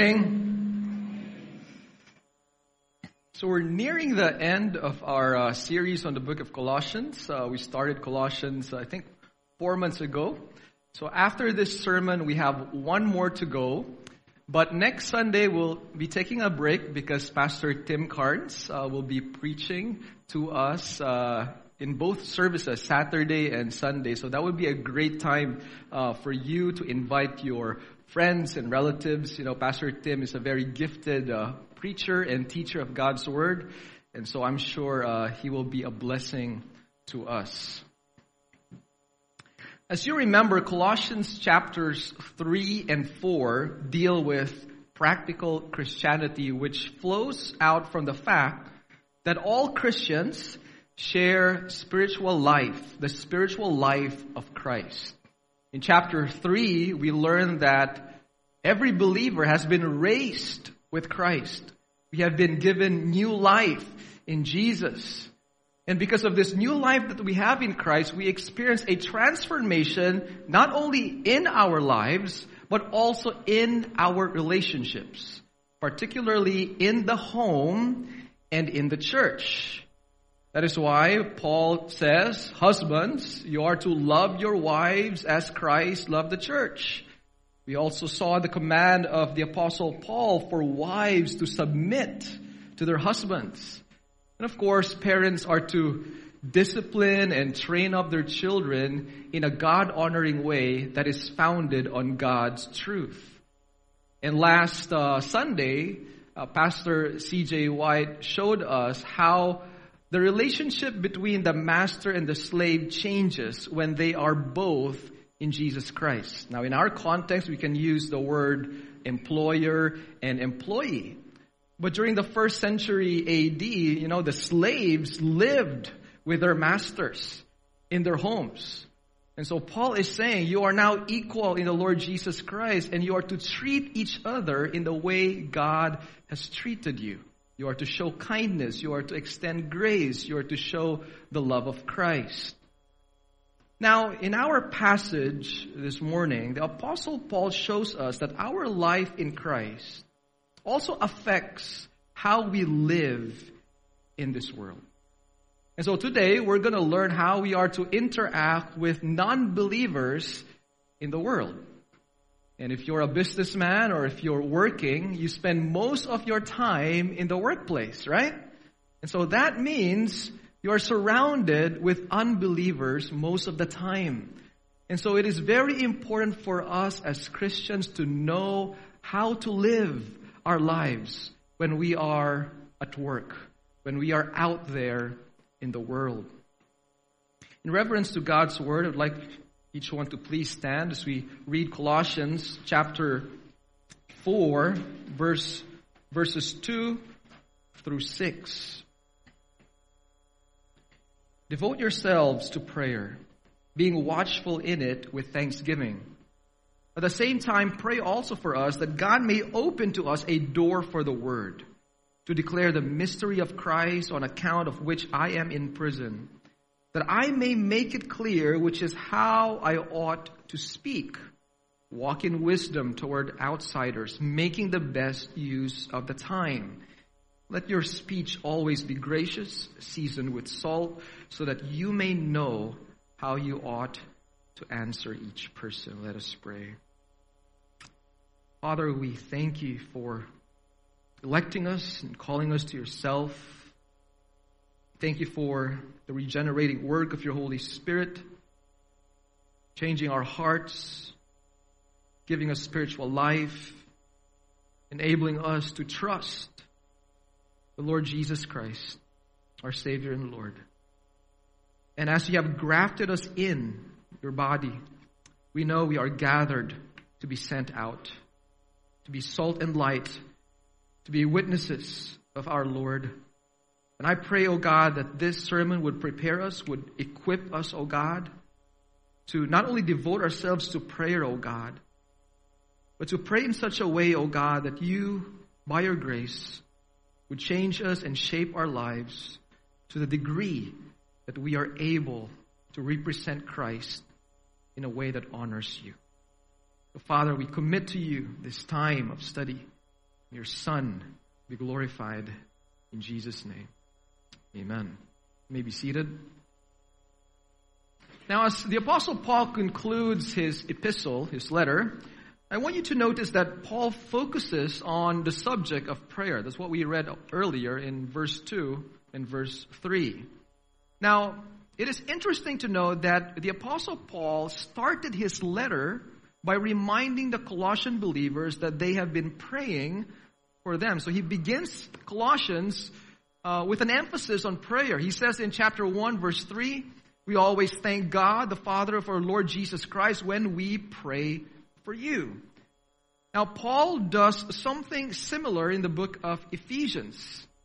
morning. So we're nearing the end of our series on the book of Colossians. We started Colossians, I think, 4 months ago. So after this sermon, we have one more to go. But next Sunday, we'll be taking a break because Pastor Tim Carnes will be preaching to us in both services, Saturday and Sunday. So that would be a great time for you to invite your friends and relatives. You know, Pastor Tim is a very gifted preacher and teacher of God's Word. And so I'm sure he will be a blessing to us. As you remember, Colossians chapters 3 and 4 deal with practical Christianity, which flows out from the fact that all Christians share spiritual life, the spiritual life of Christ. In chapter 3, we learn that every believer has been raised with Christ. We have been given new life in Jesus. And because of this new life that we have in Christ, we experience a transformation not only in our lives, but also in our relationships, particularly in the home and in the church. That is why Paul says, husbands, you are to love your wives as Christ loved the church. We also saw the command of the Apostle Paul for wives to submit to their husbands. And of course, parents are to discipline and train up their children in a God-honoring way that is founded on God's truth. And last Sunday, Pastor C.J. White showed us how the relationship between the master and the slave changes when they are both in Jesus Christ. Now, in our context, we can use the word employer and employee. But during the first century AD, the slaves lived with their masters in their homes. And so Paul is saying, you are now equal in the Lord Jesus Christ, and you are to treat each other in the way God has treated you. You are to show kindness. You are to extend grace. You are to show the love of Christ. Now, in our passage this morning, the Apostle Paul shows us that our life in Christ also affects how we live in this world. And so today, we're going to learn how we are to interact with non-believers in the world. And if you're a businessman or if you're working, you spend most of your time in the workplace, right? And so that means you're surrounded with unbelievers most of the time. And so it is very important for us as Christians to know how to live our lives when we are at work, when we are out there in the world. In reverence to God's Word, I'd like each one to please stand as we read Colossians chapter 4, verses 2 through 6. Devote yourselves to prayer, being watchful in it with thanksgiving. At the same time, pray also for us that God may open to us a door for the word, to declare the mystery of Christ, on account of which I am in prison, that I may make it clear which is how I ought to speak. Walk in wisdom toward outsiders, making the best use of the time. Let your speech always be gracious, seasoned with salt, so that you may know how you ought to answer each person. Let us pray. Father, we thank you for electing us and calling us to yourself. Thank you for the regenerating work of your Holy Spirit, changing our hearts, giving us spiritual life, enabling us to trust the Lord Jesus Christ, our Savior and Lord. And as you have grafted us in your body, we know we are gathered to be sent out, to be salt and light, to be witnesses of our Lord. And I pray, O God, that this sermon would prepare us, would equip us, O God, to not only devote ourselves to prayer, O God, but to pray in such a way, O God, that you, by your grace, would change us and shape our lives to the degree that we are able to represent Christ in in a way that honors you. So Father, we commit to you this time of study. your Son be glorified in Jesus' name. Amen. You may be seated. Now, as the Apostle Paul concludes his epistle, his letter, I want you to notice that Paul focuses on the subject of prayer. That's what we read earlier in verse 2 and verse 3. Now, it is interesting to note that the Apostle Paul started his letter by reminding the Colossian believers that they have been praying for them. So he begins Colossians with an emphasis on prayer. He says in chapter 1, verse 3, we always thank God, the Father of our Lord Jesus Christ, when we pray for you. Now, Paul does something similar in the book of Ephesians.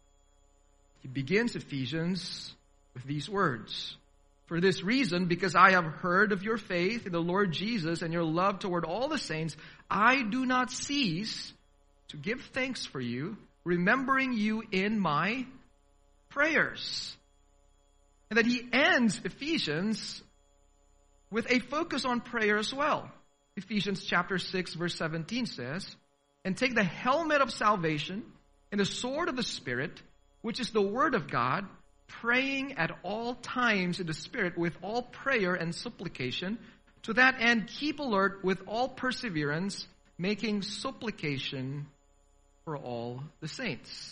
He begins Ephesians with these words. For this reason, because I have heard of your faith in the Lord Jesus and your love toward all the saints, I do not cease to give thanks for you, remembering you in my prayers. And then he ends Ephesians with a focus on prayer as well. Ephesians chapter 6 verse 17 says, and take the helmet of salvation and the sword of the Spirit, which is the word of God, praying at all times in the Spirit with all prayer and supplication. To that end, keep alert with all perseverance, making supplication for all the saints.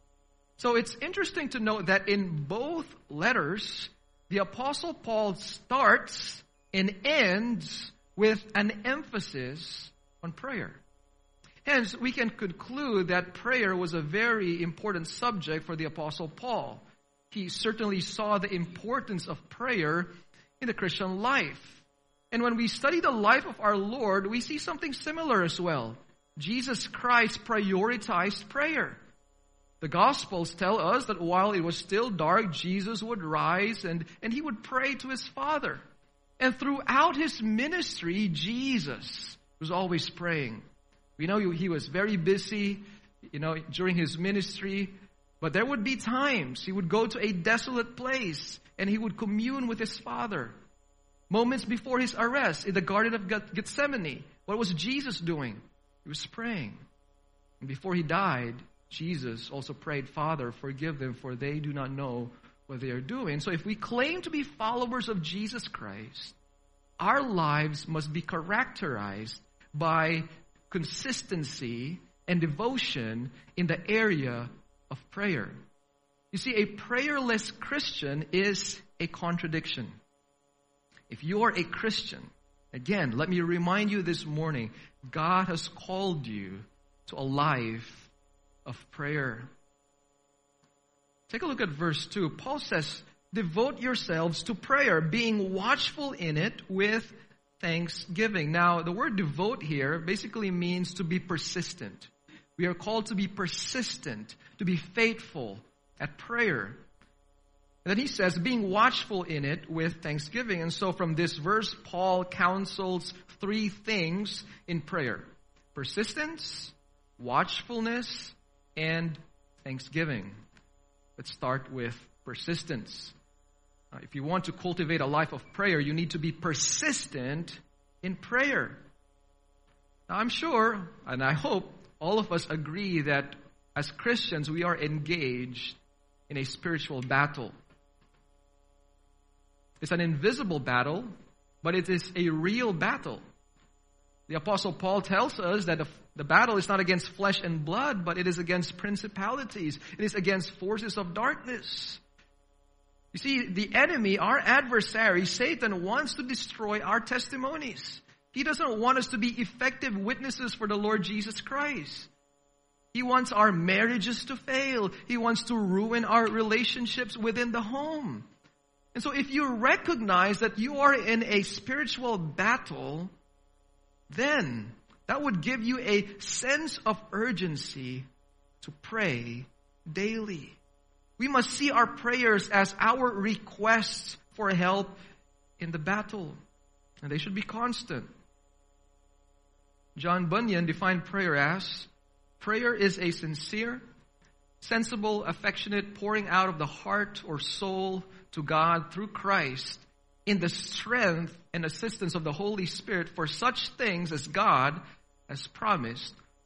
So it's interesting to note that in both letters, the Apostle Paul starts and ends with an emphasis on prayer. Hence, we can conclude that prayer was a very important subject for the Apostle Paul. He certainly saw the importance of prayer in the Christian life. And when we study the life of our Lord, we see something similar as well. Jesus Christ prioritized prayer. The Gospels tell us that while it was still dark, Jesus would rise and he would pray to his Father. And throughout his ministry, Jesus was always praying. We know he was very busy, during his ministry. But there would be times he would go to a desolate place and he would commune with his Father. Moments before his arrest in the Garden of Gethsemane, what was Jesus doing? He was praying. And before he died, Jesus also prayed, Father, forgive them, for they do not know what they are doing. So if we claim to be followers of Jesus Christ, our lives must be characterized by consistency and devotion in the area of prayer. You see, a prayerless Christian is a contradiction. If you are a Christian, again, let me remind you this morning, God has called you to a life of prayer. Take a look at verse 2. Paul says, devote yourselves to prayer, being watchful in it with thanksgiving. Now, the word devote here basically means to be persistent. We are called to be persistent, to be faithful at prayer. And then he says, being watchful in it with thanksgiving. And so from this verse, Paul counsels three things in prayer: persistence, watchfulness, and thanksgiving. Let's start with persistence. If you want to cultivate a life of prayer, you need to be persistent in prayer. Now, I'm sure, and I hope, all of us agree that as Christians, we are engaged in a spiritual battle. It's an invisible battle, but it is a real battle. The Apostle Paul tells us that the battle is not against flesh and blood, but it is against principalities. It is against forces of darkness. You see, the enemy, our adversary, Satan, wants to destroy our testimonies. He doesn't want us to be effective witnesses for the Lord Jesus Christ. He wants our marriages to fail. He wants to ruin our relationships within the home. And so if you recognize that you are in a spiritual battle, then that would give you a sense of urgency to pray daily. We must see our prayers as our requests for help in the battle. And they should be constant. John Bunyan defined prayer as, prayer is a sincere, sensible, affectionate pouring out of the heart or soul to God through Christ in the strength and assistance of the Holy Spirit for such things as God has promised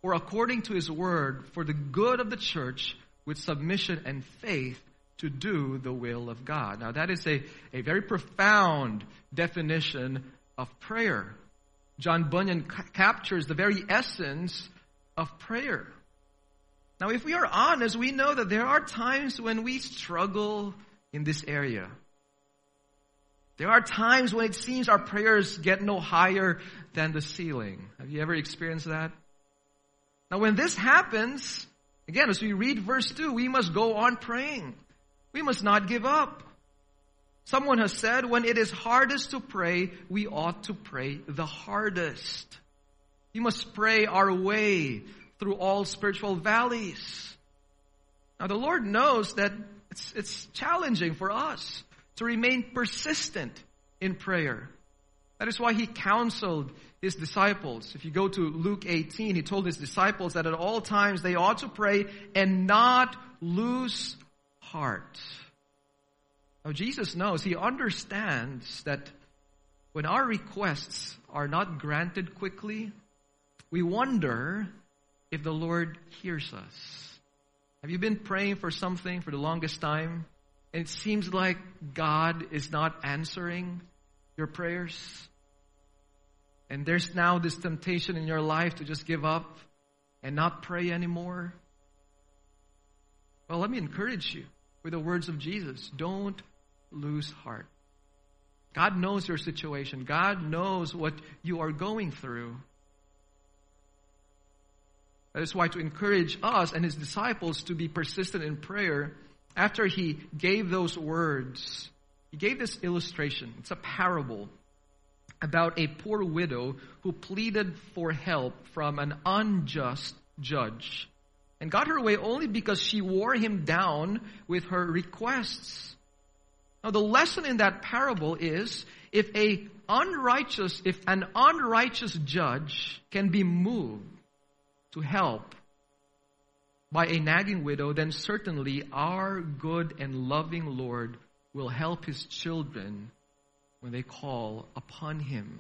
or according to His word, for the good of the church, with submission and faith, to do the will of God. Now that is a very profound definition of prayer. John Bunyan captures the very essence of prayer. Now if we are honest, we know that there are times when we struggle in this area. There are times when it seems our prayers get no higher than the ceiling. Have you ever experienced that? Now when this happens, again, as we read verse 2, we must go on praying. We must not give up. Someone has said, when it is hardest to pray, we ought to pray the hardest. We must pray our way through all spiritual valleys. Now the Lord knows that it's challenging for us to remain persistent in prayer. That is why He counseled His disciples. If you go to Luke 18, He told His disciples that at all times they ought to pray and not lose heart. Now Jesus knows, He understands that when our requests are not granted quickly, we wonder if the Lord hears us. Have you been praying for something for the longest time, and it seems like God is not answering your prayers? And there's now this temptation in your life to just give up and not pray anymore? Well, let me encourage you with the words of Jesus. Don't lose heart. God knows your situation. God knows what you are going through. That is why, to encourage us and His disciples to be persistent in prayer, after He gave those words, He gave this illustration. It's a parable about a poor widow who pleaded for help from an unjust judge and got her way only because she wore him down with her requests. Now the lesson in that parable is, if an unrighteous judge can be moved to help by a nagging widow, then certainly our good and loving Lord will help His children when they call upon Him.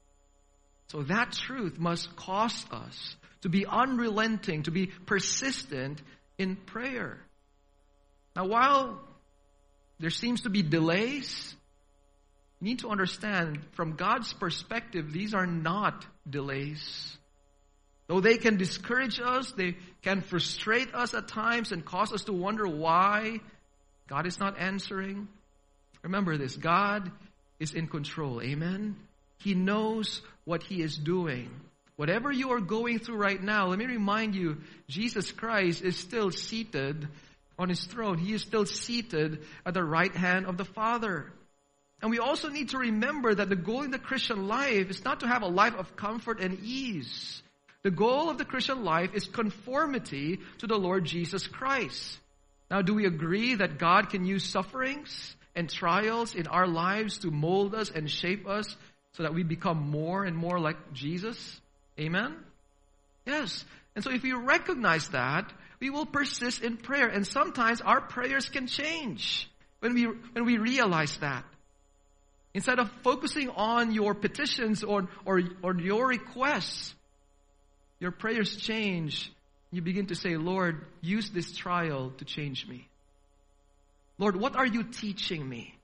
So that truth must cause us to be unrelenting, to be persistent in prayer. Now, while there seems to be delays, you need to understand, from God's perspective, these are not delays. Though they can discourage us, they can frustrate us at times and cause us to wonder why God is not answering. Remember this, God is in control. Amen? He knows what He is doing. Whatever you are going through right now, let me remind you, Jesus Christ is still seated on His throne. He is still seated at the right hand of the Father. And we also need to remember that the goal in the Christian life is not to have a life of comfort and ease. The goal of the Christian life is conformity to the Lord Jesus Christ. Now, do we agree that God can use sufferings and trials in our lives to mold us and shape us so that we become more and more like Jesus? Amen? Yes. And so if we recognize that, we will persist in prayer. And sometimes our prayers can change when we realize that. Instead of focusing on your petitions or your requests, your prayers change. You begin to say, Lord, use this trial to change me. Lord, what are you teaching me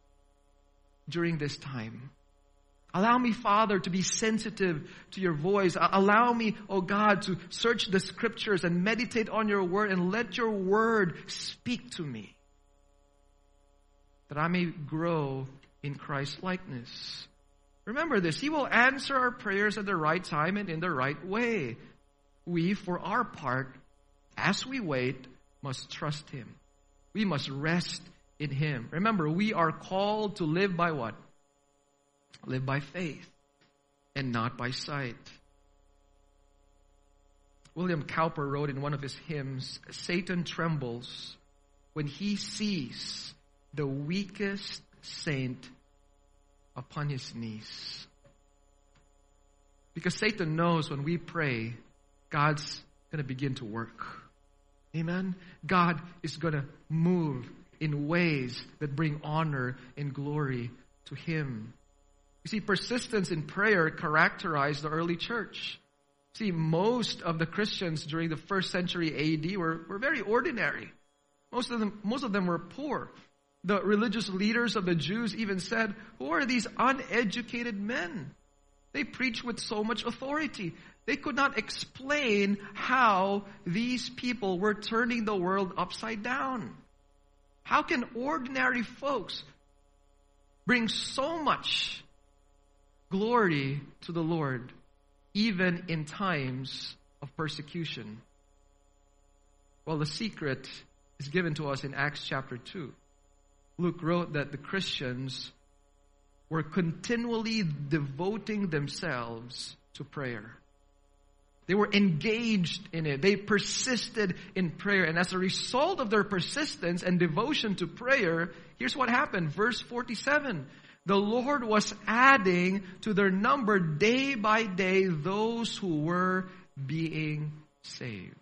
during this time? Allow me, Father, to be sensitive to your voice. Allow me, oh God, to search the scriptures and meditate on your word, and let your word speak to me, that I may grow in Christ's likeness. Remember this, He will answer our prayers at the right time and in the right way. We, for our part, as we wait, must trust Him. We must rest in Him. Remember, we are called to live by what? Live by faith and not by sight. William Cowper wrote in one of his hymns, Satan trembles when he sees the weakest saint upon his knees. Because Satan knows when we pray, God's going to begin to work. Amen? God is going to move in ways that bring honor and glory to Him. You see, persistence in prayer characterized the early church. See, most of the Christians during the first century AD were very ordinary. Most of them were poor. The religious leaders of the Jews even said, "Who are these uneducated men? They preach with so much authority." They could not explain how these people were turning the world upside down. How can ordinary folks bring so much glory to the Lord, even in times of persecution? Well, the secret is given to us in Acts chapter 2. Luke wrote that the Christians were continually devoting themselves to prayer. They were engaged in it. They persisted in prayer. And as a result of their persistence and devotion to prayer, here's what happened. Verse 47. The Lord was adding to their number day by day those who were being saved.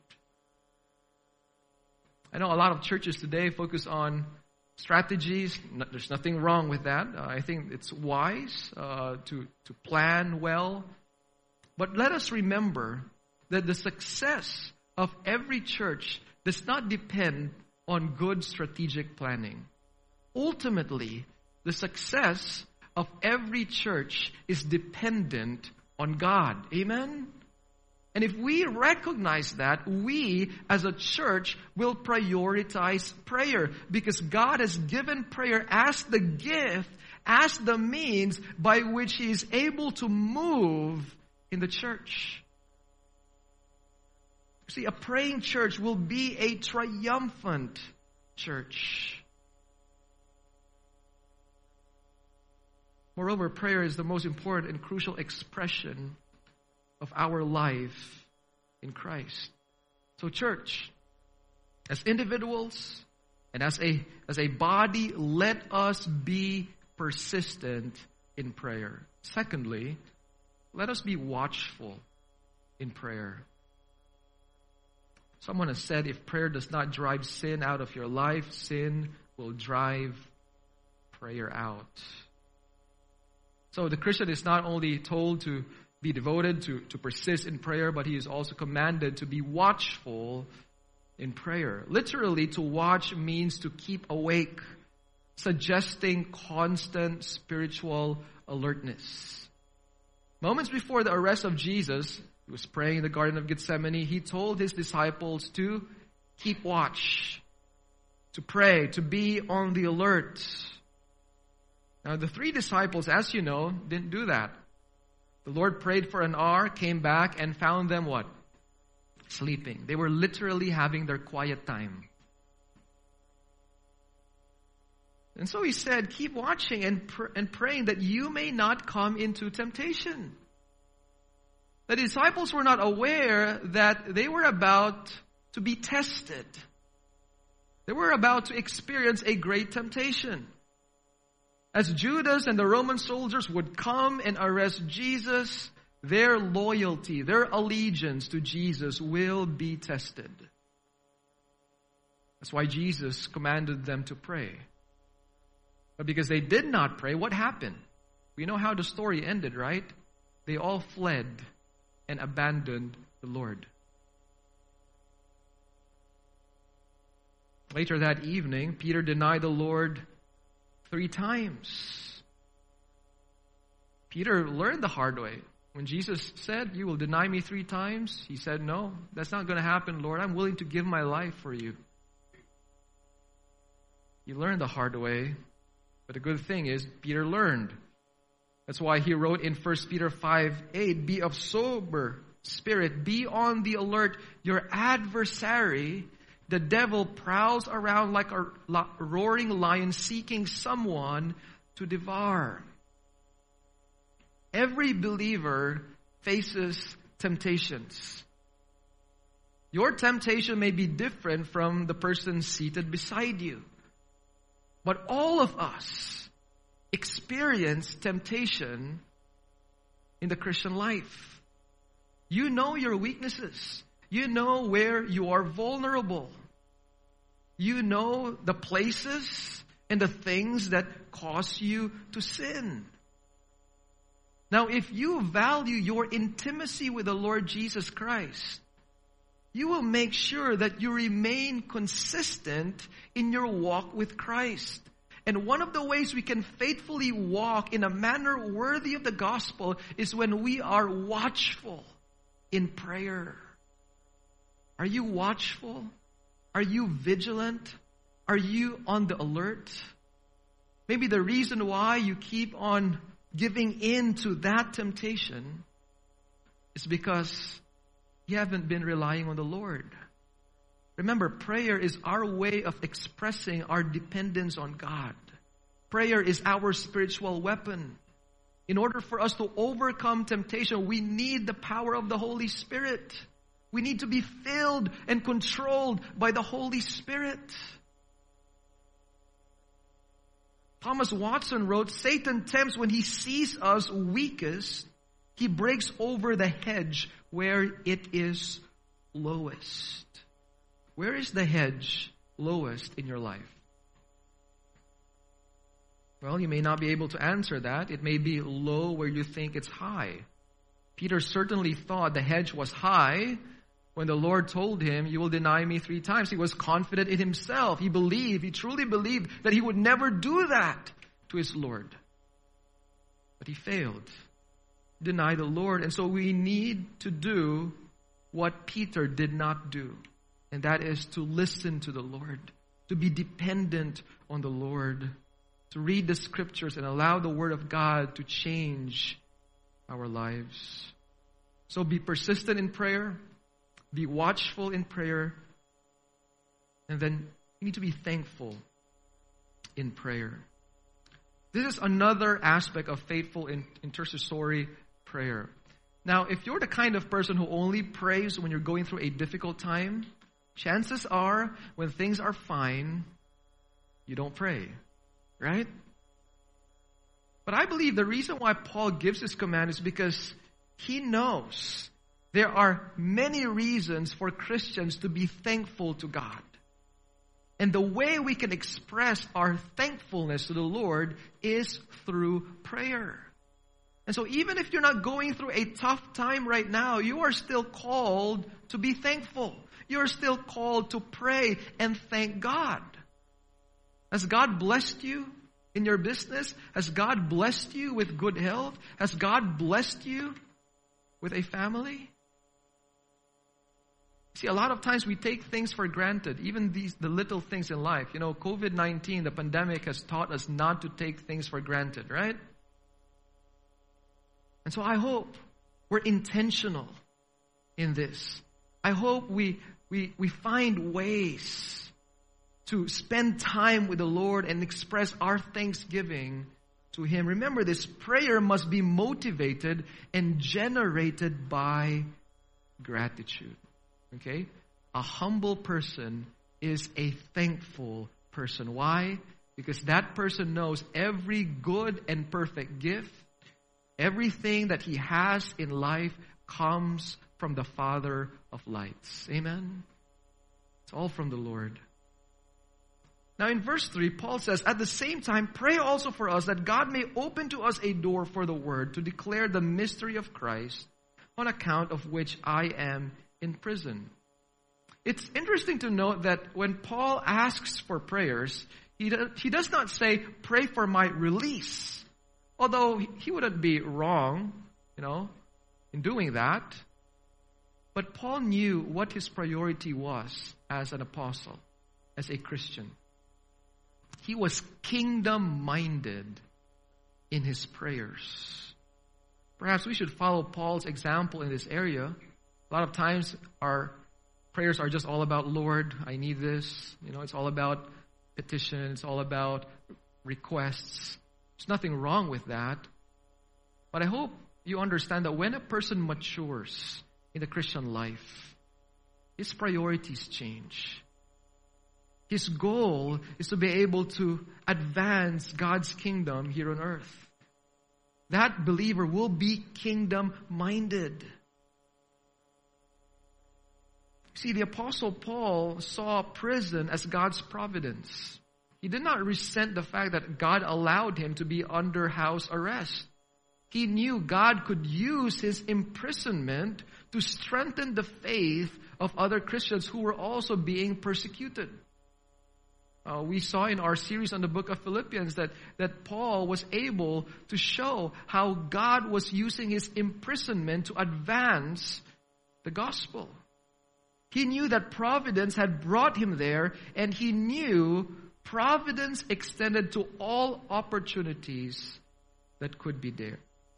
I know a lot of churches today focus on strategies. There's nothing wrong with that. I think it's wise to plan well. But let us remember that the success of every church does not depend on good strategic planning. Ultimately, the success of every church is dependent on God. Amen? And if we recognize that, we as a church will prioritize prayer, because God has given prayer as the gift, as the means by which He is able to move in the church. See, a praying church will be a triumphant church. Moreover, prayer is the most important and crucial expression of our life in Christ. So church, as individuals and as a body, let us be persistent in prayer. Secondly, let us be watchful in prayer. Someone has said, if prayer does not drive sin out of your life, sin will drive prayer out. So the Christian is not only told to be devoted, to persist in prayer, but he is also commanded to be watchful in prayer. Literally, to watch means to keep awake, suggesting constant spiritual alertness. Moments before the arrest of Jesus, he was praying in the Garden of Gethsemane. He told his disciples to keep watch, to pray, to be on the alert. Now, the 3 disciples, as you know, didn't do that. The Lord prayed for an hour, came back, and found them what? Sleeping. They were literally having their quiet time. And so he said, keep watching and praying that you may not come into temptation. The disciples were not aware that they were about to be tested. They were about to experience a great temptation. As Judas and the Roman soldiers would come and arrest Jesus, their loyalty, their allegiance to Jesus will be tested. That's why Jesus commanded them to pray. But because they did not pray, what happened? We know how the story ended, right? They all fled and abandoned the Lord. Later that evening, Peter denied the Lord 3 times. Peter learned the hard way. When Jesus said, you will deny me 3 times, he said, no, that's not going to happen, Lord. I'm willing to give my life for you. He learned the hard way. But the good thing is, Peter learned. That's why he wrote in 1 Peter 5:8, be of sober spirit, be on the alert. Your adversary, the devil, prowls around like a roaring lion seeking someone to devour. Every believer faces temptations. Your temptation may be different from the person seated beside you. But all of us experience temptation in the Christian life. You know your weaknesses. You know where you are vulnerable. You know the places and the things that cause you to sin. Now, if you value your intimacy with the Lord Jesus Christ, you will make sure that you remain consistent in your walk with Christ. And one of the ways we can faithfully walk in a manner worthy of the gospel is when we are watchful in prayer. Are you watchful? Are you vigilant? Are you on the alert? Maybe the reason why you keep on giving in to that temptation is because you haven't been relying on the Lord. Remember, prayer is our way of expressing our dependence on God. Prayer is our spiritual weapon. In order for us to overcome temptation, we need the power of the Holy Spirit. We need to be filled and controlled by the Holy Spirit. Thomas Watson wrote, Satan tempts when he sees us weakest. He breaks over the hedge where it is lowest. Where is the hedge lowest in your life? Well, you may not be able to answer that. It may be low where you think it's high. Peter certainly thought the hedge was high when the Lord told him, you will deny me 3 times. He was confident in himself. He truly believed that he would never do that to his Lord. But he failed. Deny the Lord. And so we need to do what Peter did not do. And that is to listen to the Lord. To be dependent on the Lord. To read the scriptures and allow the word of God to change our lives. So be persistent in prayer. Be watchful in prayer. And then you need to be thankful in prayer. This is another aspect of faithful intercessory prayer. Now, if you're the kind of person who only prays when you're going through a difficult time, chances are when things are fine, you don't pray. Right? But I believe the reason why Paul gives this command is because he knows there are many reasons for Christians to be thankful to God. And the way we can express our thankfulness to the Lord is through prayer. And so even if you're not going through a tough time right now, you are still called to be thankful. You are still called to pray and thank God. Has God blessed you in your business? Has God blessed you with good health? Has God blessed you with a family? See, a lot of times we take things for granted, even the little things in life. You know, COVID-19, the pandemic has taught us not to take things for granted, right? And so I hope we're intentional in this. I hope we find ways to spend time with the Lord and express our thanksgiving to Him. Remember, this prayer must be motivated and generated by gratitude. Okay? A humble person is a thankful person. Why? Because that person knows every good and perfect gift, everything that he has in life comes from the Father of lights. Amen? It's all from the Lord. Now in verse 3, Paul says, at the same time, pray also for us that God may open to us a door for the word to declare the mystery of Christ, on account of which I am in prison. It's interesting to note that when Paul asks for prayers, he does not say, pray for my release. Although he wouldn't be wrong, in doing that. But Paul knew what his priority was as an apostle, as a Christian. He was kingdom-minded in his prayers. Perhaps we should follow Paul's example in this area. A lot of times our prayers are just all about, Lord, I need this. It's all about petition. It's all about requests. There's nothing wrong with that. But I hope you understand that when a person matures in the Christian life, his priorities change. His goal is to be able to advance God's kingdom here on earth. That believer will be kingdom-minded. See, the Apostle Paul saw prison as God's providence. He did not resent the fact that God allowed him to be under house arrest. He knew God could use his imprisonment to strengthen the faith of other Christians who were also being persecuted. We saw in our series on the book of Philippians that Paul was able to show how God was using his imprisonment to advance the gospel. He knew that providence had brought him there, and he knew providence extended to all opportunities that could be there.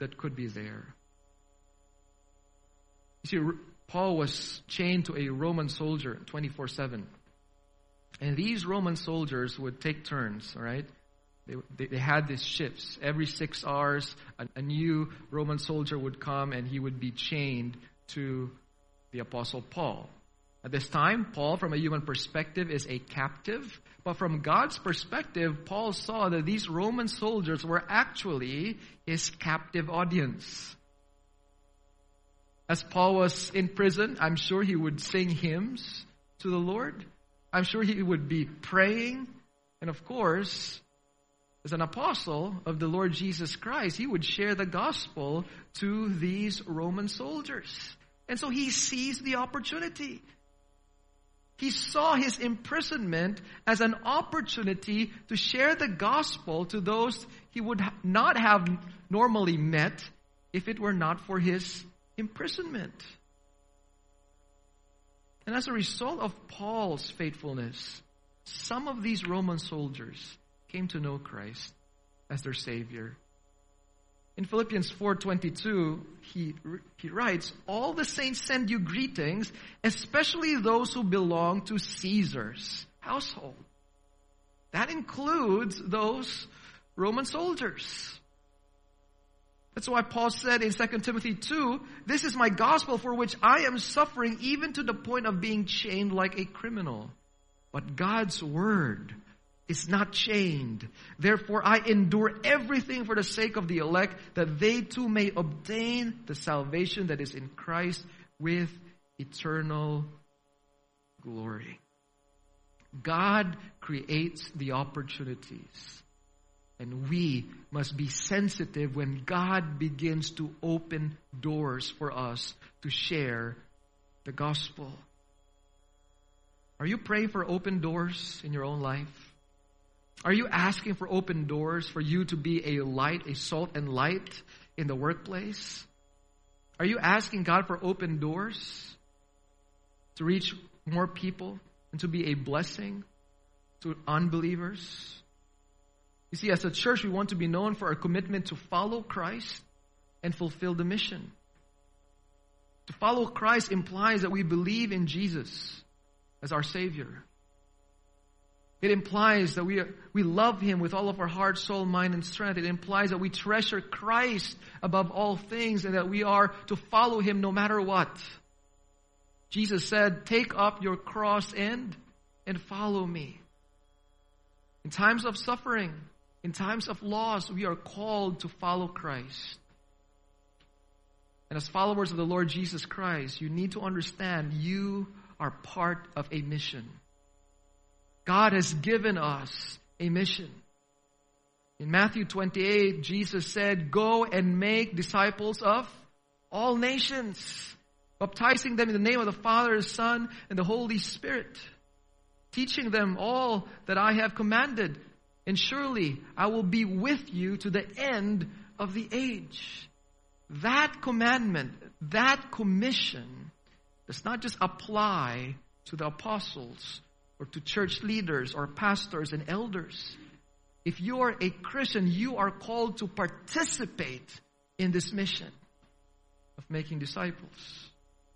You see, Paul was chained to a Roman soldier 24/7. And these Roman soldiers would take turns, all right? They had these shifts. Every 6 hours, a new Roman soldier would come and he would be chained to the Apostle Paul. At this time, Paul, from a human perspective, is a captive. But from God's perspective, Paul saw that these Roman soldiers were actually his captive audience. As Paul was in prison, I'm sure he would sing hymns to the Lord. I'm sure he would be praying. And of course, as an apostle of the Lord Jesus Christ, he would share the gospel to these Roman soldiers. And so he seized the opportunity. He saw his imprisonment as an opportunity to share the gospel to those he would not have normally met if it were not for his imprisonment. And as a result of Paul's faithfulness, some of these Roman soldiers came to know Christ as their Savior. In Philippians 4:22, he writes, "All the saints send you greetings, especially those who belong to Caesar's household." That includes those Roman soldiers. That's why Paul said in 2 Timothy 2, "This is my gospel for which I am suffering, even to the point of being chained like a criminal. But God's word is not chained. Therefore I endure everything for the sake of the elect, that they too may obtain the salvation that is in Christ with eternal glory." God creates the opportunities. And we must be sensitive when God begins to open doors for us to share the gospel. Are you praying for open doors in your own life? Are you asking for open doors for you to be a light, a salt and light in the workplace? Are you asking God for open doors to reach more people and to be a blessing to unbelievers? You see, as a church, we want to be known for our commitment to follow Christ and fulfill the mission. To follow Christ implies that we believe in Jesus as our Savior. It implies that we love Him with all of our heart, soul, mind, and strength. It implies that we treasure Christ above all things and that we are to follow Him no matter what. Jesus said, "Take up your cross and follow me." In times of suffering, in times of loss, we are called to follow Christ. And as followers of the Lord Jesus Christ, you need to understand you are part of a mission. God has given us a mission. In Matthew 28, Jesus said, "Go and make disciples of all nations, baptizing them in the name of the Father, the Son, and the Holy Spirit, teaching them all that I have commanded. And surely I will be with you to the end of the age." That commandment, that commission does not just apply to the apostles or to church leaders or pastors and elders. If you are a Christian, you are called to participate in this mission of making disciples.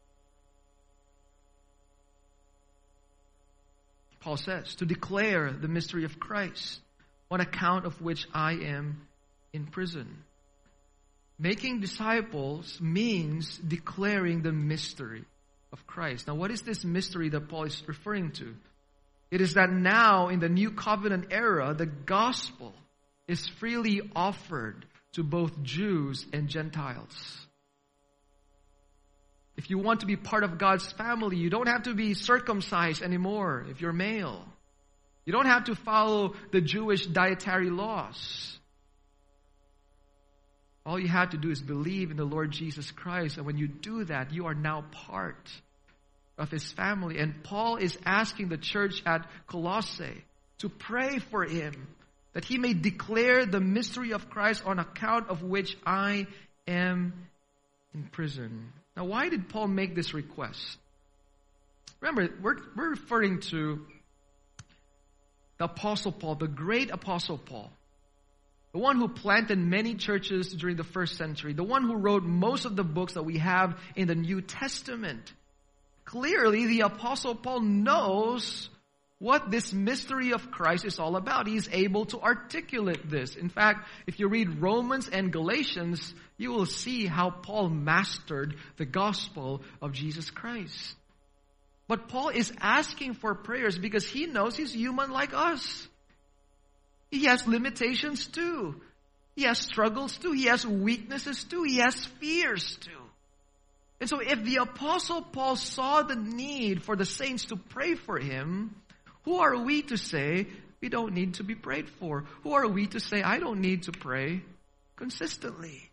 Paul says, "To declare the mystery of Christ, on account of which I am in prison." Making disciples means declaring the mystery of Christ. Now, what is this mystery that Paul is referring to? It is that now in the new covenant era, the gospel is freely offered to both Jews and Gentiles. If you want to be part of God's family, you don't have to be circumcised anymore if you're male. You don't have to follow the Jewish dietary laws. All you have to do is believe in the Lord Jesus Christ. And when you do that, you are now part of His family. And Paul is asking the church at Colossae to pray for him, that he may declare the mystery of Christ, on account of which I am in prison. Now, why did Paul make this request? Remember, we're referring to the Apostle Paul, the great Apostle Paul. The one who planted many churches during the first century. The one who wrote most of the books that we have in the New Testament. Clearly, the Apostle Paul knows what this mystery of Christ is all about. He's able to articulate this. In fact, if you read Romans and Galatians, you will see how Paul mastered the gospel of Jesus Christ. But Paul is asking for prayers because he knows he's human like us. He has limitations too. He has struggles too. He has weaknesses too. He has fears too. And so if the Apostle Paul saw the need for the saints to pray for him, who are we to say we don't need to be prayed for? Who are we to say I don't need to pray consistently?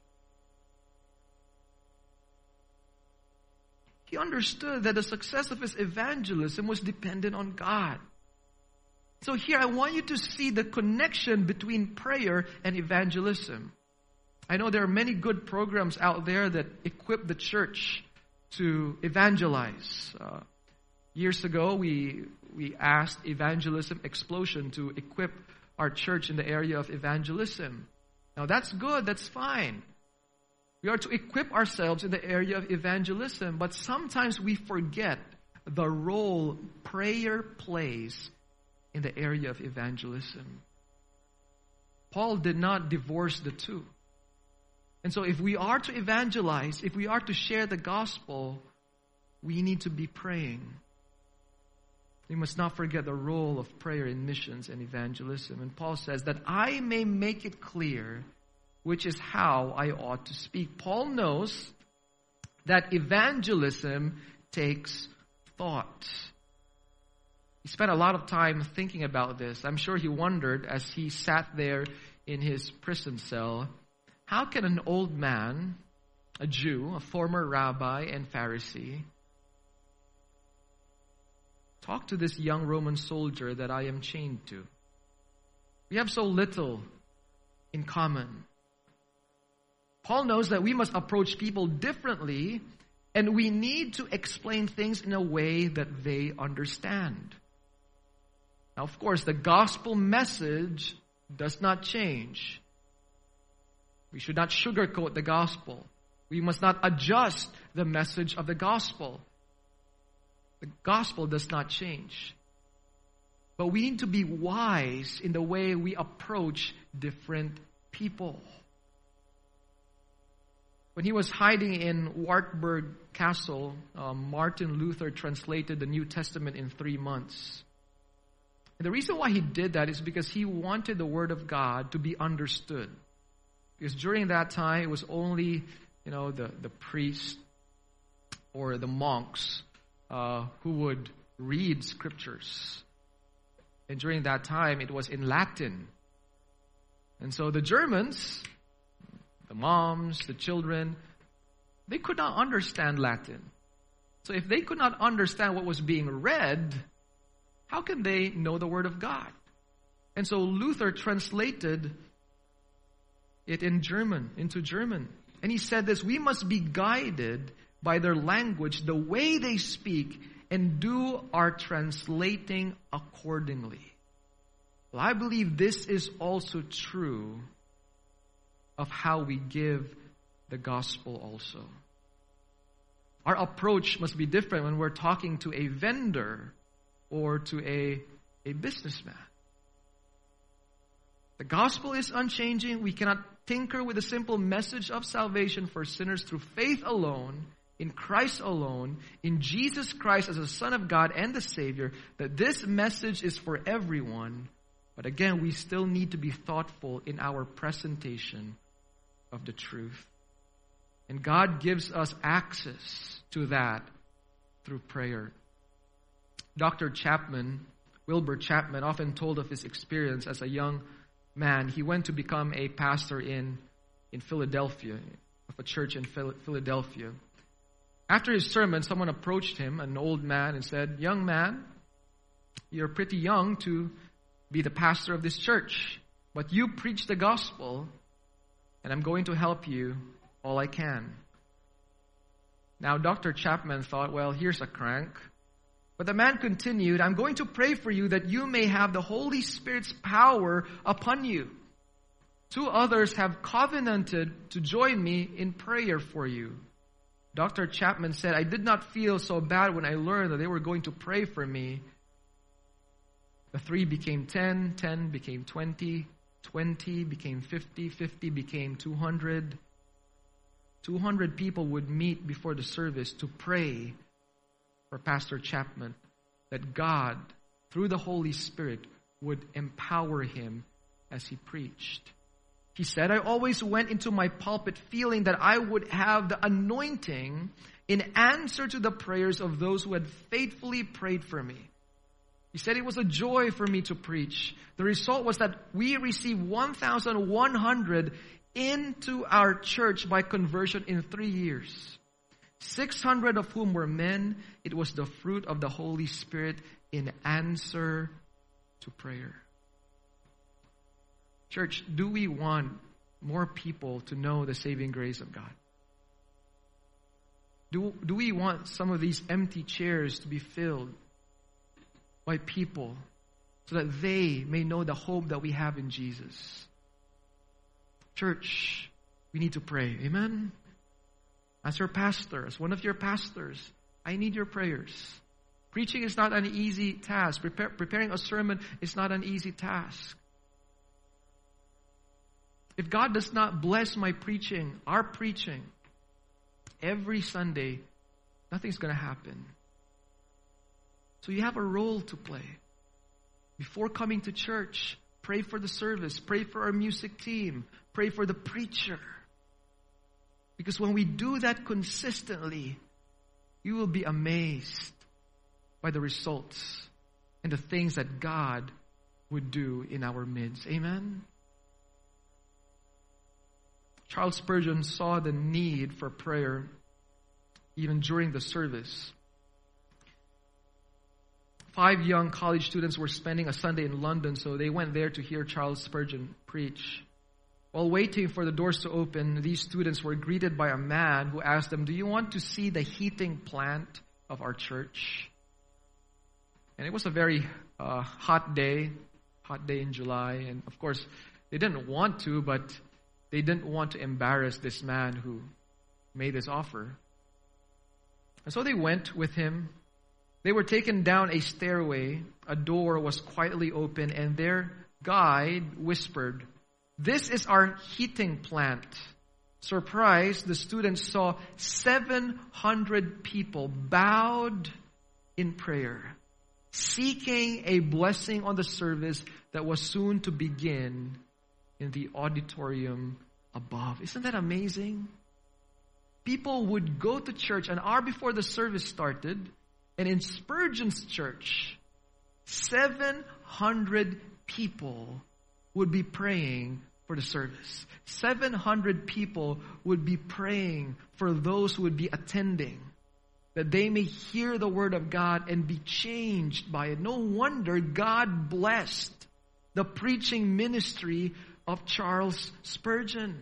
He understood that the success of his evangelism was dependent on God. So here I want you to see the connection between prayer and evangelism. I know there are many good programs out there that equip the church to evangelize. Years ago, we asked Evangelism Explosion to equip our church in the area of evangelism. Now that's good, that's fine. We are to equip ourselves in the area of evangelism, but sometimes we forget the role prayer plays in the area of evangelism. Paul did not divorce the two. And so if we are to evangelize, if we are to share the gospel, we need to be praying. We must not forget the role of prayer in missions and evangelism. And Paul says that I may make it clear which is how I ought to speak. Paul knows that evangelism takes thought. He spent a lot of time thinking about this. I'm sure he wondered as he sat there in his prison cell, how can an old man, a Jew, a former rabbi and Pharisee, talk to this young Roman soldier that I am chained to? We have so little in common. Paul knows that we must approach people differently, and we need to explain things in a way that they understand. Now, of course, the gospel message does not change. We should not sugarcoat the gospel. We must not adjust the message of the gospel. The gospel does not change. But we need to be wise in the way we approach different people. When he was hiding in Wartburg Castle, Martin Luther translated the New Testament in 3 months. And the reason why he did that is because he wanted the Word of God to be understood. Because during that time, it was only, the priest or the monks who would read scriptures. And during that time, it was in Latin. And so the Germans, the moms, the children, they could not understand Latin. So if they could not understand what was being read, how can they know the Word of God? And so Luther translated it into German. And he said this, we must be guided by their language, the way they speak, and do our translating accordingly. Well, I believe this is also true of how we give the gospel also. Our approach must be different when we're talking to a vendor or to a businessman. The gospel is unchanging. We cannot tinker with the simple message of salvation for sinners through faith alone, in Christ alone, in Jesus Christ as the Son of God and the Savior, that this message is for everyone. But again, we still need to be thoughtful in our presentation of the truth. And God gives us access to that through prayer. Dr. Chapman, Wilbur Chapman, often told of his experience as a young man. He went to become a pastor in in Philadelphia, of a church in Philadelphia. After his sermon, someone approached him, an old man, and said, "Young man, you're pretty young to be the pastor of this church, but you preach the gospel, and I'm going to help you all I can." Now, Dr. Chapman thought, well, here's a crank. But the man continued, "I'm going to pray for you that you may have the Holy Spirit's power upon you. 2 others have covenanted to join me in prayer for you." Dr. Chapman said, "I did not feel so bad when I learned that they were going to pray for me." The 3 became 10, 10 became 20, 20 became 50, 50 became 200. 200 people would meet before the service to pray for Pastor Chapman that God, through the Holy Spirit, would empower him as he preached. He said, "I always went into my pulpit feeling that I would have the anointing in answer to the prayers of those who had faithfully prayed for me." He said, "It was a joy for me to preach. The result was that we received 1,100 into our church by conversion in 3 years. 600 of whom were men. It was the fruit of the Holy Spirit in answer to prayer." Church, do we want more people to know the saving grace of God? Do we want some of these empty chairs to be filled by people so that they may know the hope that we have in Jesus? Church, we need to pray. Amen? As your pastor, as one of your pastors, I need your prayers. Preaching is not an easy task. Preparing a sermon is not an easy task. If God does not bless my preaching, our preaching, every Sunday, nothing's going to happen. So you have a role to play. Before coming to church, pray for the service, pray for our music team, pray for the preacher. Because when we do that consistently, you will be amazed by the results and the things that God would do in our midst. Amen? Charles Spurgeon saw the need for prayer even during the service. 5 young college students were spending a Sunday in London, so they went there to hear Charles Spurgeon preach. While waiting for the doors to open, these students were greeted by a man who asked them, "Do you want to see the heating plant of our church?" And it was a very hot day in July. And of course, they didn't want to, but they didn't want to embarrass this man who made this offer. And so they went with him. They were taken down a stairway. A door was quietly open, and their guide whispered, "This is our heating plant." Surprised, the students saw 700 people bowed in prayer, seeking a blessing on the service that was soon to begin in the auditorium above. Isn't that amazing? People would go to church an hour before the service started, and in Spurgeon's church, 700 people would be praying for the service. 700 people would be praying for those who would be attending, that they may hear the word of God and be changed by it. No wonder God blessed the preaching ministry of Charles Spurgeon.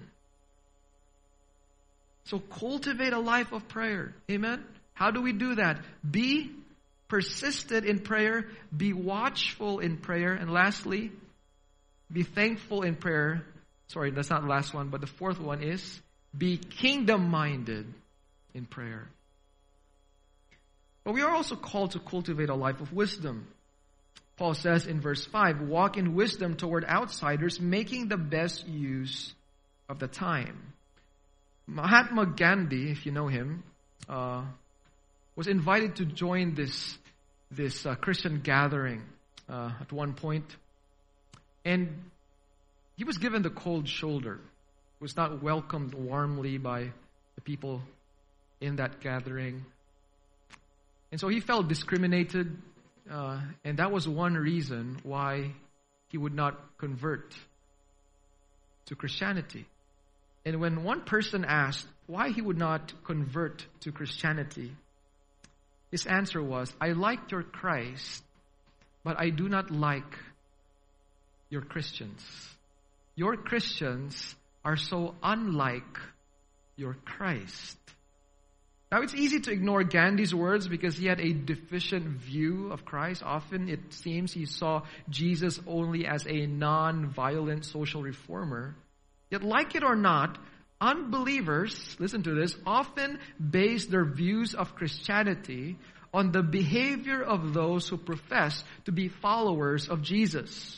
So cultivate a life of prayer. Amen? How do we do that? Be persistent in prayer. Be watchful in prayer. And lastly, be thankful in prayer. Sorry, that's not the last one, but the 4th one is be kingdom-minded in prayer. But we are also called to cultivate a life of wisdom. Paul says in verse 5, "Walk in wisdom toward outsiders, making the best use of the time." Mahatma Gandhi, if you know him, was invited to join this Christian gathering at one point. And he was given the cold shoulder. He was not welcomed warmly by the people in that gathering. And so he felt discriminated. And that was one reason why he would not convert to Christianity. And when one person asked why he would not convert to Christianity, his answer was, I like your Christ, but I do not like your Christians. Your Christians are so unlike your Christ. Now, it's easy to ignore Gandhi's words because he had a deficient view of Christ. Often it seems he saw Jesus only as a non-violent social reformer. Yet, like it or not, unbelievers, listen to this, often base their views of Christianity on the behavior of those who profess to be followers of Jesus.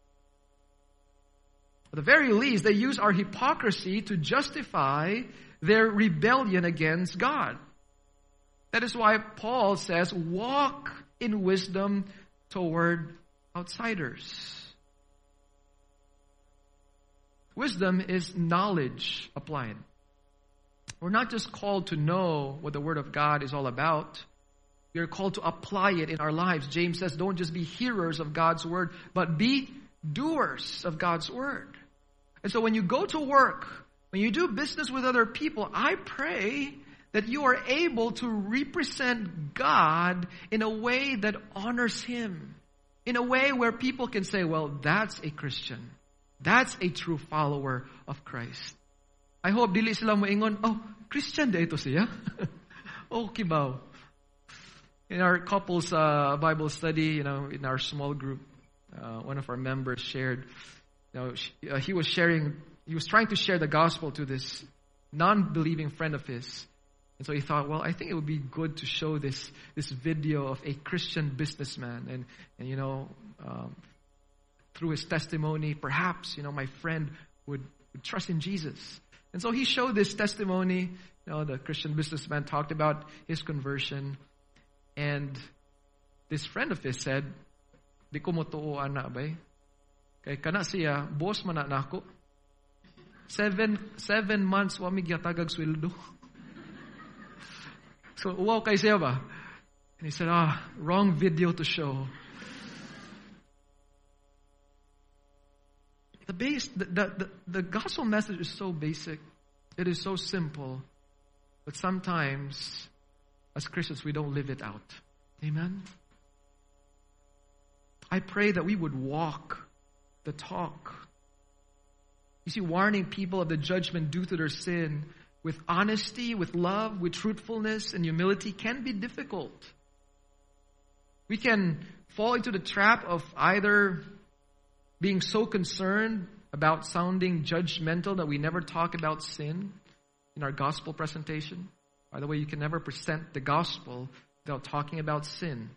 At the very least, they use our hypocrisy to justify their rebellion against God. That is why Paul says, walk in wisdom toward outsiders. Wisdom is knowledge applied. We're not just called to know what the Word of God is all about. We are called to apply it in our lives. James says, don't just be hearers of God's Word, but be doers of God's Word. And so when you go to work, when you do business with other people, I pray that you are able to represent God in a way that honors Him. In a way where people can say, well, that's a Christian. That's a true follower of Christ. I hope dili sila moingon, oh, Christian de ito siya. Oh, kibaw. In our couples Bible study, in our small group, one of our members shared, he was trying to share the gospel to this non-believing friend of his. And so he thought, well, I think it would be good to show this video of a Christian businessman. And through his testimony, perhaps, my friend would trust in Jesus. And so he showed this testimony. The Christian businessman talked about his conversion. And this friend of his said, di ko mo tuo ana bay. Kay kana siya, boss man na ako. 7 months wa mi gyatagag sweldo. So uwaw kay siya ba? And he said, wrong video to show. The gospel message is so basic. It is so simple. But sometimes, as Christians, we don't live it out. Amen? I pray that we would walk the talk. You see, warning people of the judgment due to their sin with honesty, with love, with truthfulness and humility can be difficult. We can fall into the trap of either being so concerned about sounding judgmental that we never talk about sin in our gospel presentation. By the way, you can never present the gospel without talking about sin.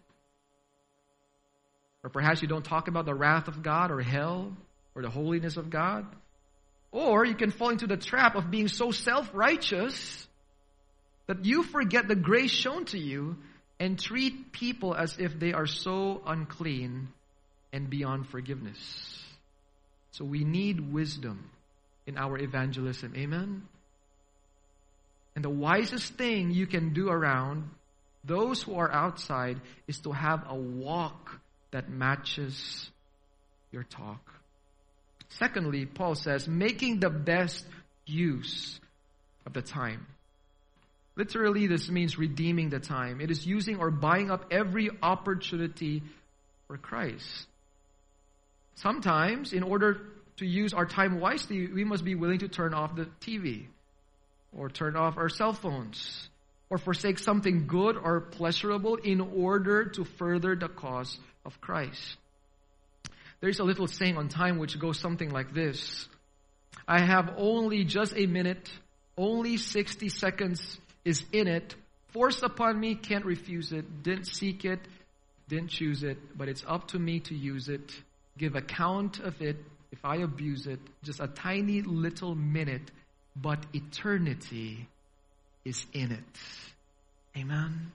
Or perhaps you don't talk about the wrath of God or hell or the holiness of God. Or you can fall into the trap of being so self-righteous that you forget the grace shown to you and treat people as if they are so unclean and beyond forgiveness. So we need wisdom in our evangelism. Amen? And the wisest thing you can do around those who are outside is to have a walk that matches your talk. Secondly, Paul says, making the best use of the time. Literally, this means redeeming the time. It is using or buying up every opportunity for Christ. Sometimes, in order to use our time wisely, we must be willing to turn off the TV or turn off our cell phones or forsake something good or pleasurable in order to further the cause of Christ. There's a little saying on time which goes something like this. I have only just a minute, only 60 seconds is in it, forced upon me, can't refuse it, didn't seek it, didn't choose it, but it's up to me to use it, give account of it if I abuse it, just a tiny little minute, but eternity is in it. Amen?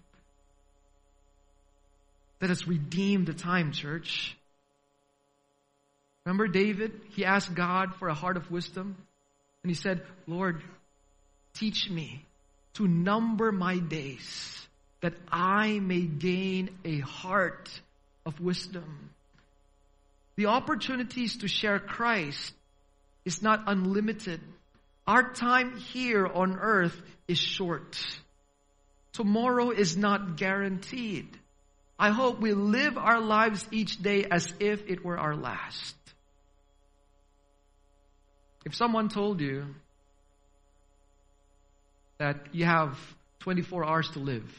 Let us redeem the time, church. Remember David? He asked God for a heart of wisdom. And he said, Lord, teach me to number my days that I may gain a heart of wisdom. The opportunities to share Christ is not unlimited. Our time here on earth is short. Tomorrow is not guaranteed. I hope we live our lives each day as if it were our last. If someone told you that you have 24 hours to live,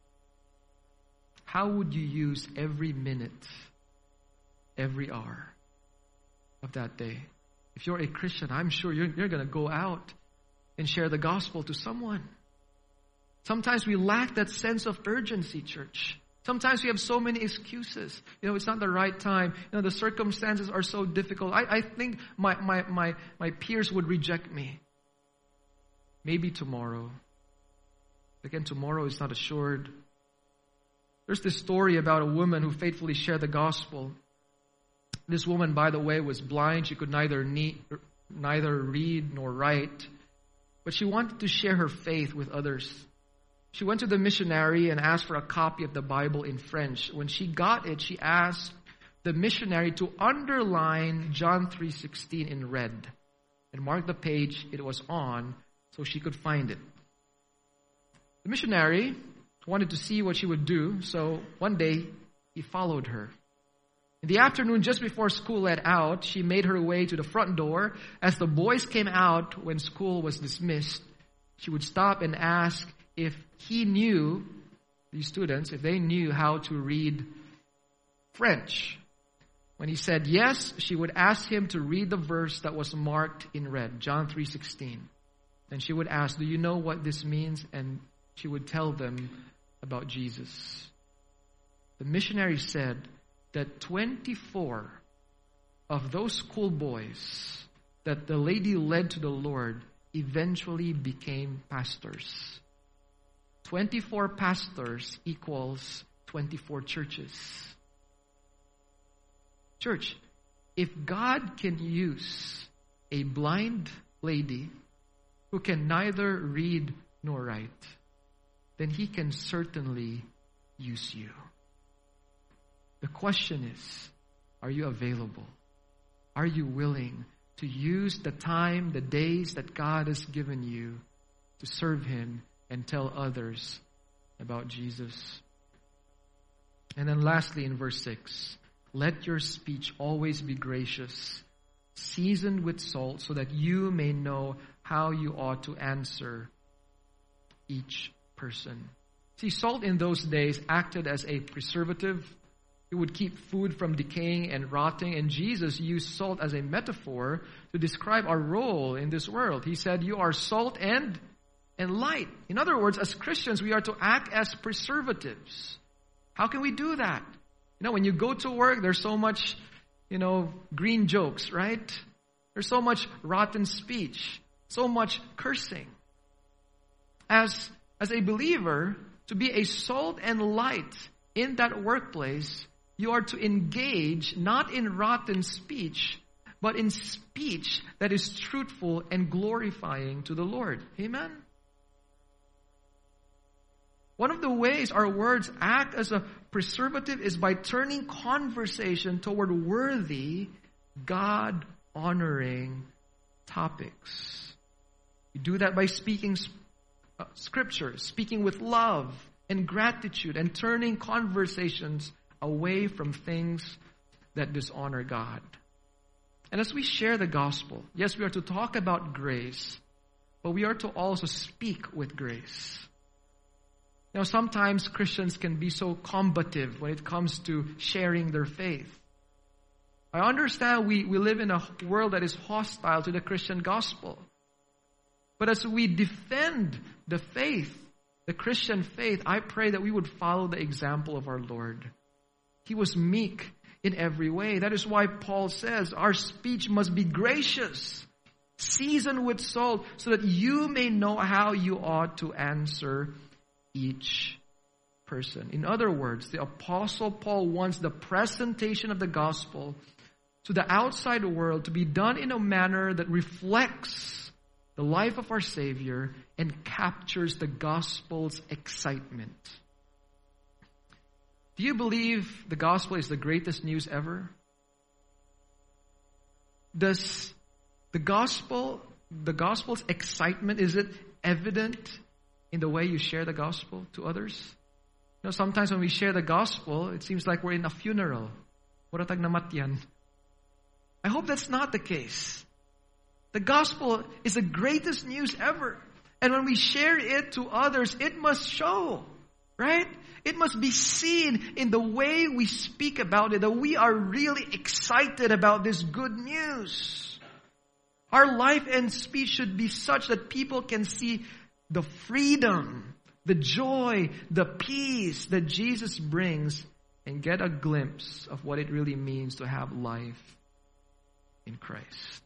how would you use every minute, every hour of that day? If you're a Christian, I'm sure you're going to go out and share the gospel to someone. Sometimes we lack that sense of urgency, church. Sometimes we have so many excuses. It's not the right time. The circumstances are so difficult. I think my peers would reject me. Maybe tomorrow. Again, tomorrow is not assured. There's this story about a woman who faithfully shared the gospel. This woman, by the way, was blind. She could neither read nor write. But she wanted to share her faith with others. She went to the missionary and asked for a copy of the Bible in French. When she got it, she asked the missionary to underline John 3:16 in red and mark the page it was on so she could find it. The missionary wanted to see what she would do, so one day he followed her. In the afternoon, just before school let out, she made her way to the front door. As the boys came out when school was dismissed, she would stop and ask if he knew, these students, if they knew how to read French. When he said yes, she would ask him to read the verse that was marked in red, John 3:16. And she would ask, do you know what this means? And she would tell them about Jesus. The missionary said that 24 of those schoolboys that the lady led to the Lord eventually became pastors. 24 pastors equals 24 churches. Church, if God can use a blind lady who can neither read nor write, then He can certainly use you. The question is, are you available? Are you willing to use the time, the days that God has given you to serve Him and tell others about Jesus? And then lastly in verse 6, let your speech always be gracious, seasoned with salt, so that you may know how you ought to answer each person. See, salt in those days acted as a preservative. It would keep food from decaying and rotting, and Jesus used salt as a metaphor to describe our role in this world. He said, you are salt and light. In other words, as Christians, we are to act as preservatives. How can we do that? When you go to work, there's so much, green jokes, right? There's so much rotten speech, so much cursing. As a believer, to be a salt and light in that workplace, you are to engage not in rotten speech, but in speech that is truthful and glorifying to the Lord. Amen? One of the ways our words act as a preservative is by turning conversation toward worthy, God-honoring topics. You do that by speaking Scripture, speaking with love and gratitude, and turning conversations away from things that dishonor God. And as we share the gospel, yes, we are to talk about grace, but we are to also speak with grace. Sometimes Christians can be so combative when it comes to sharing their faith. I understand we live in a world that is hostile to the Christian gospel. But as we defend the faith, the Christian faith, I pray that we would follow the example of our Lord. He was meek in every way. That is why Paul says our speech must be gracious, seasoned with salt, so that you may know how you ought to answer each person. In other words, the Apostle Paul wants the presentation of the gospel to the outside world to be done in a manner that reflects the life of our Savior and captures the gospel's excitement. Do you believe the gospel is the greatest news ever? Does the gospel the gospel's excitement, is it evident in the way you share the gospel to others? You know, sometimes when we share the gospel, it seems like we're in a funeral. Muratag namatyan. I hope that's not the case. The gospel is the greatest news ever. And when we share it to others, it must show, right? It must be seen in the way we speak about it, that we are really excited about this good news. Our life and speech should be such that people can see the freedom, the joy, the peace that Jesus brings and get a glimpse of what it really means to have life in Christ.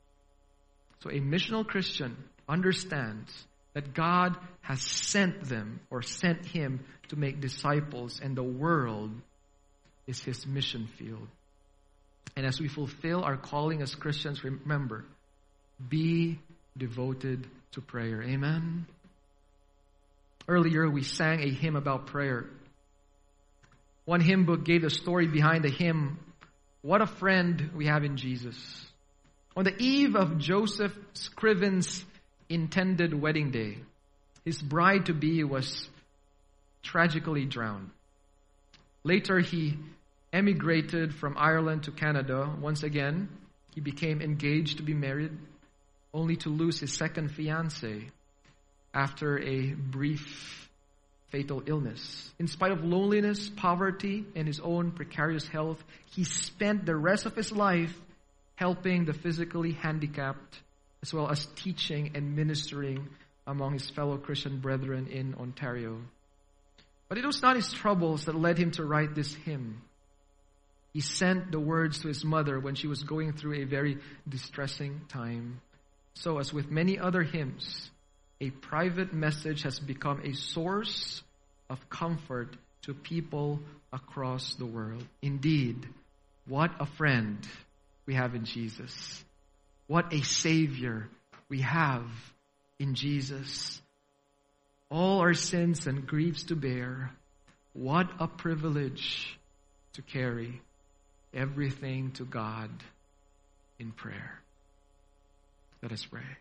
So a missional Christian understands that God has sent them or sent him to make disciples, and the world is his mission field. And as we fulfill our calling as Christians, remember, be devoted to prayer. Amen? Earlier, we sang a hymn about prayer. One hymn book gave the story behind the hymn, "What a Friend We Have in Jesus." On the eve of Joseph Scriven's intended wedding day, his bride-to-be was tragically drowned. Later, he emigrated from Ireland to Canada. Once again, he became engaged to be married, only to lose his second fiancée after a brief fatal illness. In spite of loneliness, poverty, and his own precarious health, he spent the rest of his life helping the physically handicapped, as well as teaching and ministering among his fellow Christian brethren in Ontario. But it was not his troubles that led him to write this hymn. He sent the words to his mother when she was going through a very distressing time. So, as with many other hymns, a private message has become a source of comfort to people across the world. Indeed, what a friend we have in Jesus. What a Savior we have in Jesus. All our sins and griefs to bear. What a privilege to carry everything to God in prayer. Let us pray.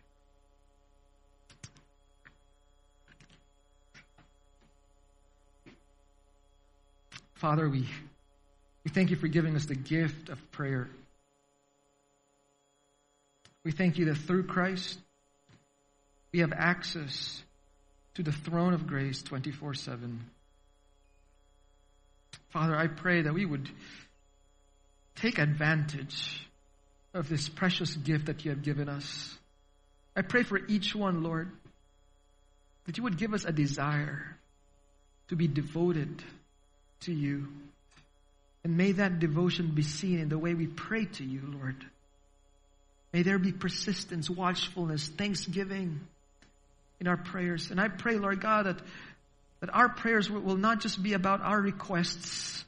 Father, we thank you for giving us the gift of prayer. We thank you that through Christ, we have access to the throne of grace 24/7. Father, I pray that we would take advantage of this precious gift that you have given us. I pray for each one, Lord, that you would give us a desire to be devoted to you. And may that devotion be seen in the way we pray to you, Lord. May there be persistence, watchfulness, thanksgiving in our prayers. And I pray, Lord God, that our prayers will not just be about our requests,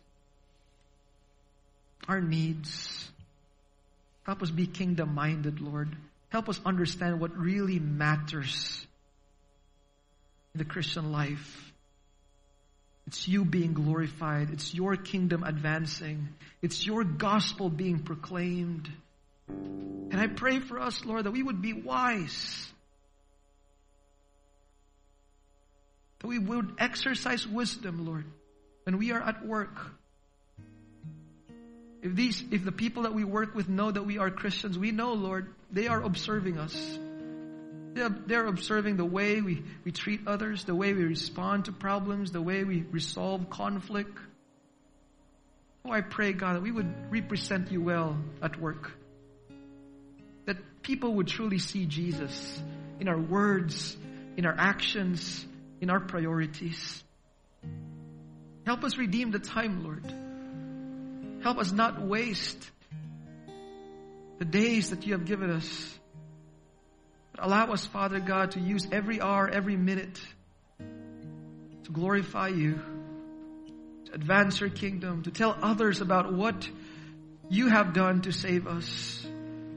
our needs. Help us be kingdom-minded, Lord. Help us understand what really matters in the Christian life. It's you being glorified. It's your kingdom advancing. It's your gospel being proclaimed. And I pray for us, Lord, that we would be wise. That we would exercise wisdom, Lord, when we are at work. If the people that we work with know that we are Christians, we know, Lord, they are observing us. They're observing the way we treat others, the way we respond to problems, the way we resolve conflict. Oh, I pray, God, that we would represent you well at work. That people would truly see Jesus in our words, in our actions, in our priorities. Help us redeem the time, Lord. Help us not waste the days that you have given us. But allow us, Father God, to use every hour, every minute to glorify you, to advance your kingdom, to tell others about what you have done to save us.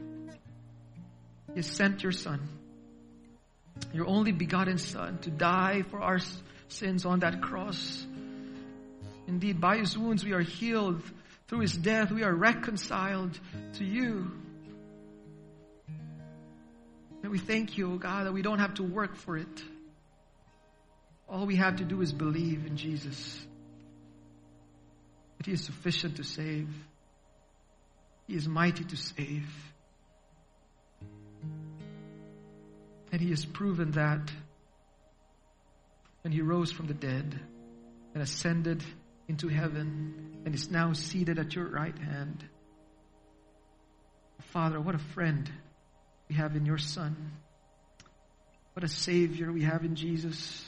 You sent your Son, your only begotten Son, to die for our sins on that cross. Indeed, by his wounds we are healed. Through his death we are reconciled to you. And we thank you, oh God, that we don't have to work for it. All we have to do is believe in Jesus. That He is sufficient to save. He is mighty to save. And He has proven that when He rose from the dead and ascended into heaven and is now seated at your right hand. Father, what a friend we have in your Son. What a Savior we have in Jesus.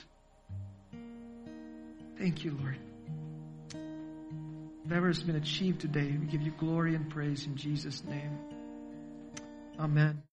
Thank you, Lord. Whatever has been achieved today, we give you glory and praise in Jesus' name. Amen.